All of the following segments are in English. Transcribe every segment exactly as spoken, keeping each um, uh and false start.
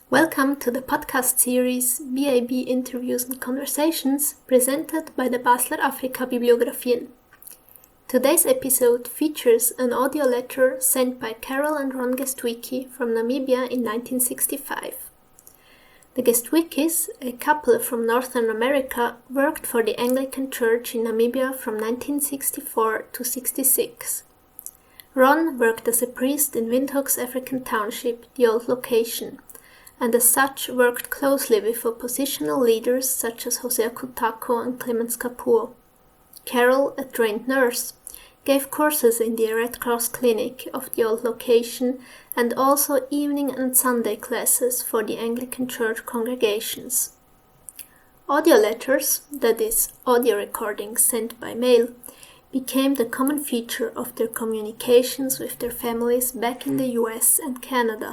Welcome to the podcast series B A B Interviews and Conversations presented by the Basler Afrika Bibliographien. Today's episode features an audio letter sent by Carol and Ron Gestwicki from Namibia in nineteen sixty-five. The Gestwickis, a couple from Northern America, worked for the Anglican Church in Namibia from nineteen sixty-four to sixty-six. Ron worked as a priest in Windhoek's African Township, the old location, and as such worked closely with oppositional leaders such as Hosea Kutako and Clemens Kapuo. Carol, a trained nurse, gave courses in the Red Cross clinic of the old location and also evening and Sunday classes for the Anglican Church congregations. Audio letters, that is, audio recordings sent by mail, became the common feature of their communications with their families back in the U S and Canada.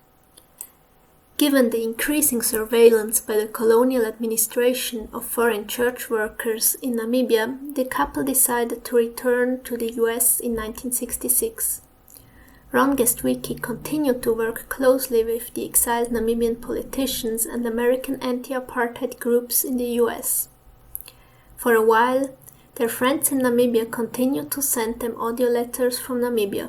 Given the increasing surveillance by the colonial administration of foreign church workers in Namibia, the couple decided to return to the U S in nineteen sixty-six. Ron Gestwicki continued to work closely with the exiled Namibian politicians and American anti-apartheid groups in the U S. For a while, their friends in Namibia continued to send them audio letters from Namibia.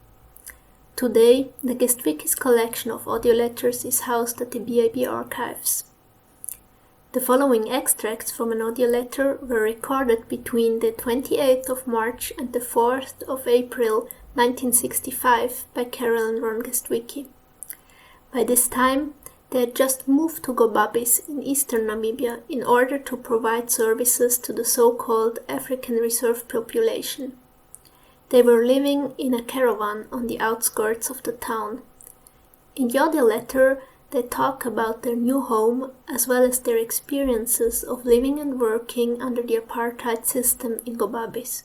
Today, the Gestwicki's collection of audio letters is housed at the B A B archives. The following extracts from an audio letter were recorded between the twenty-eighth of March and the fourth of April nineteen sixty-five by Carol and Ron Gestwicki. By this time, they had just moved to Gobabis in eastern Namibia in order to provide services to the so-called African reserve population. They were living in a caravan on the outskirts of the town. In the audio letter, they talk about their new home as well as their experiences of living and working under the apartheid system in Gobabis.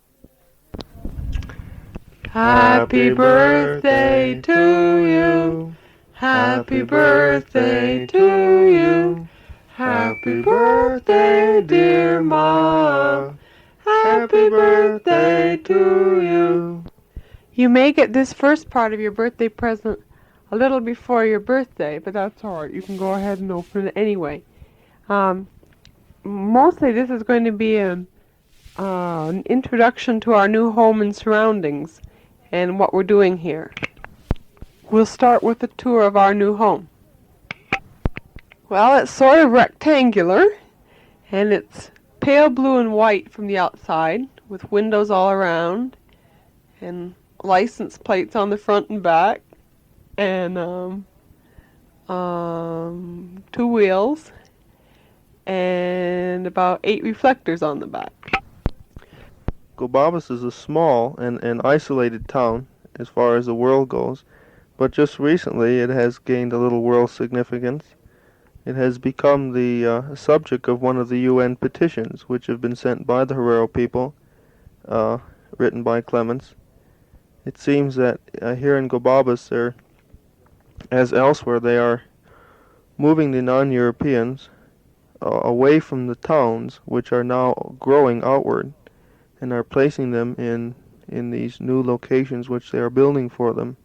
Happy birthday to you. Happy birthday to you. Happy birthday, dear Ma. Happy birthday to you. You may get this first part of your birthday present a little before your birthday, but that's alright. You can go ahead and open it anyway. Um, mostly this is going to be an, uh, an introduction to our new home and surroundings and what we're doing here. We'll start with a tour of our new home. Well, it's sort of rectangular, and it's pale blue and white from the outside, with windows all around, and license plates on the front and back, and um, um, two wheels, and about eight reflectors on the back. Gobabis is a small and, and isolated town as far as the world goes, but just recently it has gained a little world significance. It has become the uh, subject of one of the U N petitions which have been sent by the Herero people, uh, written by Clemens. It seems that uh, here in Gobabis, there, as elsewhere, they are moving the non-Europeans uh, away from the towns, which are now growing outward, and are placing them in, in these new locations which they are building for them.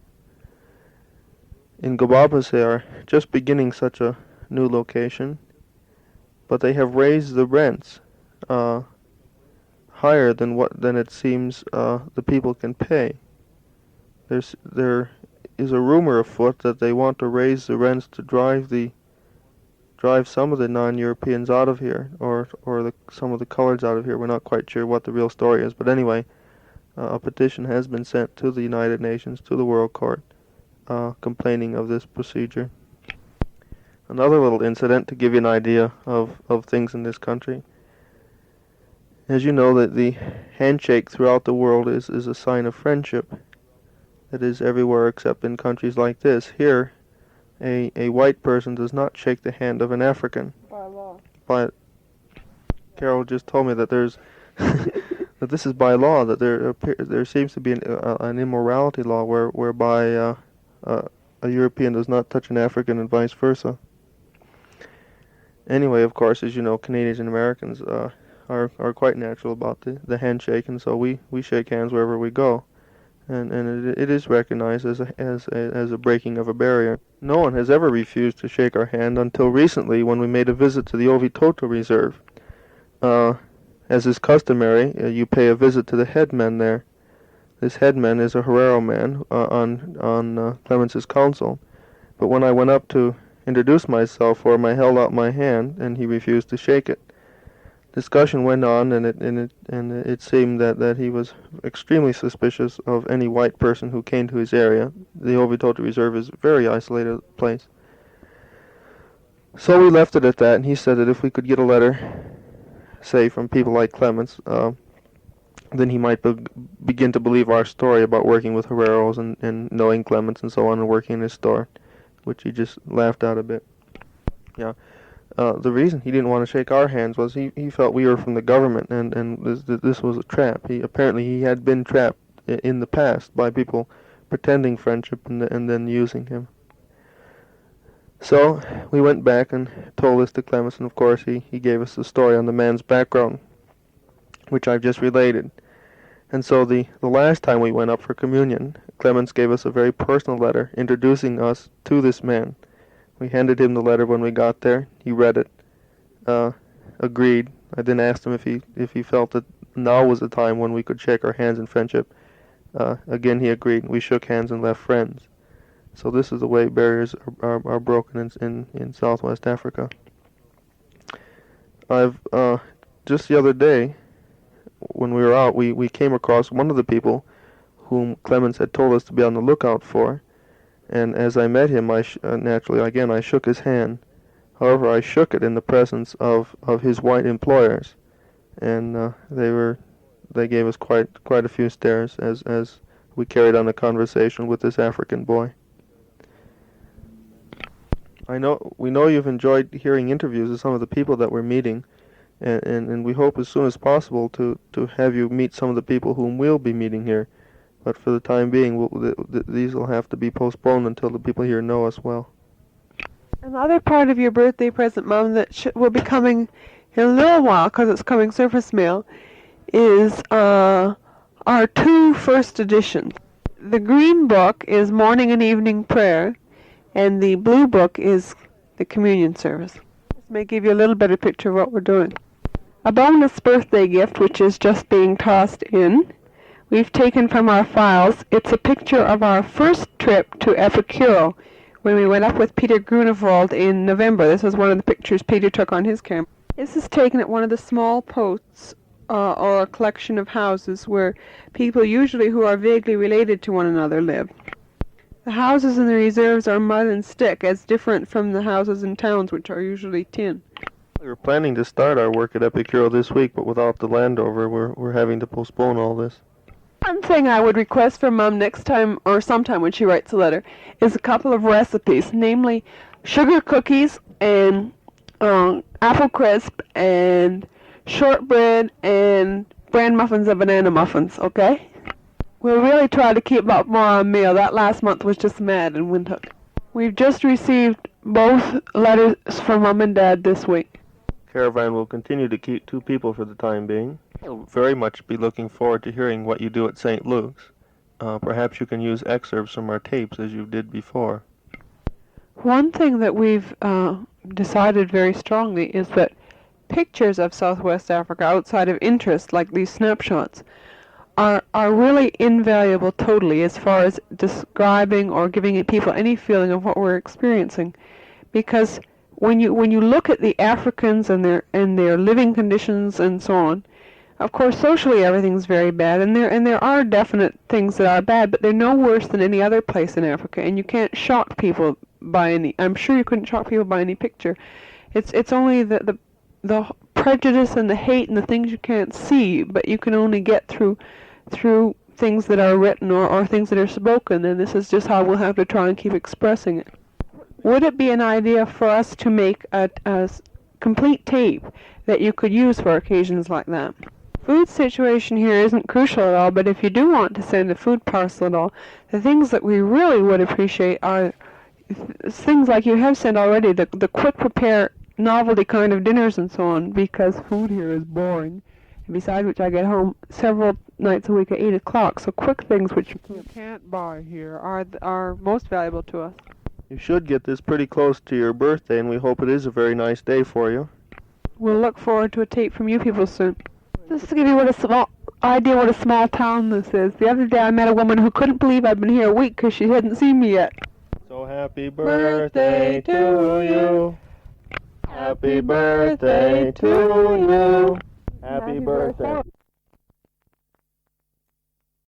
In Gobabis, they are just beginning such a new location, but they have raised the rents uh, higher than what than it seems uh, the people can pay. There's there is a rumor afoot that they want to raise the rents to drive the drive some of the non-Europeans out of here, or or the, some of the coloreds out of here. We're not quite sure what the real story is, but anyway, uh, a petition has been sent to the United Nations, to the World Court, uh, complaining of this procedure. Another little incident to give you an idea of, of things in this country. As you know, that the handshake throughout the world is, is a sign of friendship. That is everywhere except in countries like this. Here, a, a white person does not shake the hand of an African. By law. But Carol just told me that there's that this is by law, that there appear, there seems to be an, uh, an immorality law where whereby uh, uh, a European does not touch an African and vice versa. Anyway, of course, as you know, Canadians and Americans uh, are are quite natural about the, the handshake, and so we, we shake hands wherever we go. and, and it, it is recognized as a, as, a, as a breaking of a barrier. No one has ever refused to shake our hand until recently when we made a visit to the Ovitoto Reserve. Uh, as is customary, uh, you pay a visit to the headman there. This headman is a Herero man uh, on, on uh, Clemens's council, but when I went up to introduce myself for him, I held out my hand, and he refused to shake it. Discussion went on, and it and it and it seemed that, that he was extremely suspicious of any white person who came to his area. The Ovitoto Reserve is a very isolated place. So we left it at that, and he said that if we could get a letter, say from people like Clemens, uh, then he might be begin to believe our story about working with Hereros and, and knowing Clemens and so on and working in his store, which he just laughed out a bit. Yeah. Uh, the reason he didn't want to shake our hands was he, he felt we were from the government, and, and this, this was a trap. He apparently he had been trapped in the past by people pretending friendship and, and then using him. So we went back and told this to Clemens, and of course he, he gave us the story on the man's background, which I've just related. And so the, the last time we went up for communion, Clemens gave us a very personal letter introducing us to this man. We handed him the letter when we got there. He read it, uh, agreed. I then asked him if he if he felt that now was the time when we could shake our hands in friendship. Uh, again, he agreed. We shook hands and left friends. So this is the way barriers are, are, are broken in, in in Southwest Africa. I've uh, just the other day, when we were out, we, we came across one of the people whom Clemens had told us to be on the lookout for. And as I met him, I sh uh, naturally, again, I shook his hand. However, I shook it in the presence of, of his white employers, and uh, they were, they gave us quite quite a few stares as as we carried on a conversation with this African boy. I know we know you've enjoyed hearing interviews with some of the people that we're meeting, and and, and we hope as soon as possible to to have you meet some of the people whom we'll be meeting here. But for the time being, we'll, th th these will have to be postponed until the people here know us well. Another part of your birthday present, Mom, that sh will be coming in a little while, because it's coming surface mail, is uh, our two first editions. The green book is Morning and Evening Prayer, and the blue book is the Communion Service. This may give you a little better picture of what we're doing. A bonus birthday gift, which is just being tossed in, we've taken from our files. It's a picture of our first trip to Epicuro when we went up with Peter Grunewald in November. This is one of the pictures Peter took on his camera. This is taken at one of the small posts uh, or a collection of houses where people usually who are vaguely related to one another live. The houses in the reserves are mud and stick, as different from the houses in towns, which are usually tin. We were planning to start our work at Epicuro this week, but without the Landover, we're, we're having to postpone all this. One thing I would request from Mom next time, or sometime when she writes a letter, is a couple of recipes, namely sugar cookies and um, apple crisp and shortbread and bran muffins and banana muffins, okay? We'll really try to keep up more on meal. That last month was just mad in Windhoek. We've just received both letters from Mom and Dad this week. Caravan will continue to keep two people for the time being. I'll very much be looking forward to hearing what you do at Saint Luke's. Uh, perhaps you can use excerpts from our tapes as you did before. One thing that we've uh, decided very strongly is that pictures of Southwest Africa outside of interest, like these snapshots, are, are really invaluable totally as far as describing or giving people any feeling of what we're experiencing. Because when you when you look at the Africans and their and their living conditions and so on, of course, socially everything's very bad, and there and there are definite things that are bad, but they're no worse than any other place in Africa, and you can't shock people by any. I'm sure you couldn't shock people by any picture. It's it's only the the the prejudice and the hate and the things you can't see, but you can only get through through things that are written or or things that are spoken. And this is just how we'll have to try and keep expressing it. Would it be an idea for us to make a, a complete tape that you could use for occasions like that? Food situation here isn't crucial at all, but if you do want to send a food parcel at all, the things that we really would appreciate are th things like you have sent already, the, the quick prepare novelty kind of dinners and so on, because food here is boring. And besides which, I get home several nights a week at eight o'clock, so quick things which you can't buy here are are most valuable to us. You should get this pretty close to your birthday, and we hope it is a very nice day for you. We'll look forward to a tape from you people soon. Just to give you what a small idea what a small town this is. The other day I met a woman who couldn't believe I'd been here a week because she hadn't seen me yet. So happy birthday to you. Happy birthday to you. Happy birthday.